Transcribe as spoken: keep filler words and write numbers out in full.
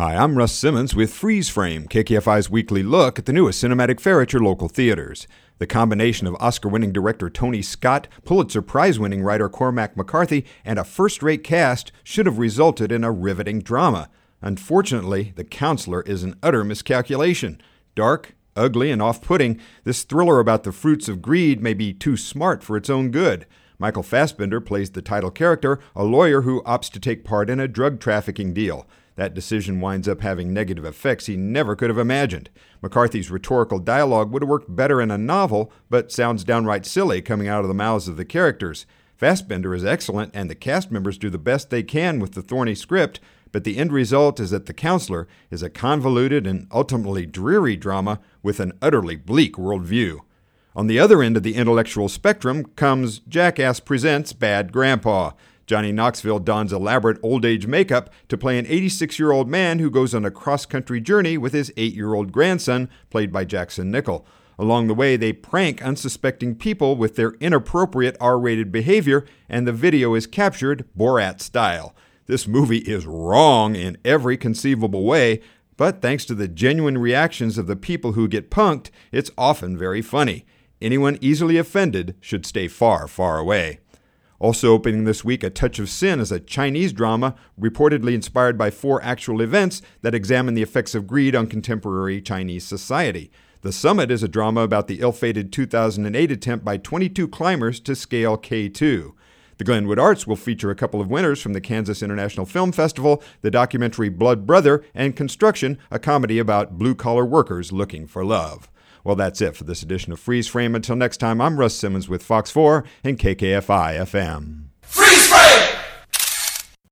Hi, I'm Russ Simmons with Freeze Frame, K K F I's weekly look at the newest cinematic fare at your local theaters. The combination of Oscar-winning director Tony Scott, Pulitzer Prize-winning writer Cormac McCarthy, and a first-rate cast should have resulted in a riveting drama. Unfortunately, The Counselor is an utter miscalculation. Dark, ugly, and off-putting, this thriller about the fruits of greed may be too smart for its own good. Michael Fassbender plays the title character, a lawyer who opts to take part in a drug trafficking deal. That decision winds up having negative effects he never could have imagined. McCarthy's rhetorical dialogue would have worked better in a novel, but sounds downright silly coming out of the mouths of the characters. Fassbender is excellent, and the cast members do the best they can with the thorny script, but the end result is that The Counselor is a convoluted and ultimately dreary drama with an utterly bleak worldview. On the other end of the intellectual spectrum comes Jackass Presents Bad Grandpa. Johnny Knoxville dons elaborate old-age makeup to play an eighty-six-year-old man who goes on a cross-country journey with his eight-year-old grandson, played by Jackson Nichol. Along the way, they prank unsuspecting people with their inappropriate R-rated behavior, and the video is captured Borat style. This movie is wrong in every conceivable way, but thanks to the genuine reactions of the people who get punked, it's often very funny. Anyone easily offended should stay far, far away. Also opening this week, A Touch of Sin is a Chinese drama reportedly inspired by four actual events that examine the effects of greed on contemporary Chinese society. The Summit is a drama about the ill-fated two thousand eight attempt by twenty-two climbers to scale K two. The Glenwood Arts will feature a couple of winners from the Kansas International Film Festival, the documentary Blood Brother, and Construction, a comedy about blue-collar workers looking for love. Well, that's it for this edition of Freeze Frame. Until next time, I'm Russ Simmons with Fox four and K K F I F M. Freeze Frame!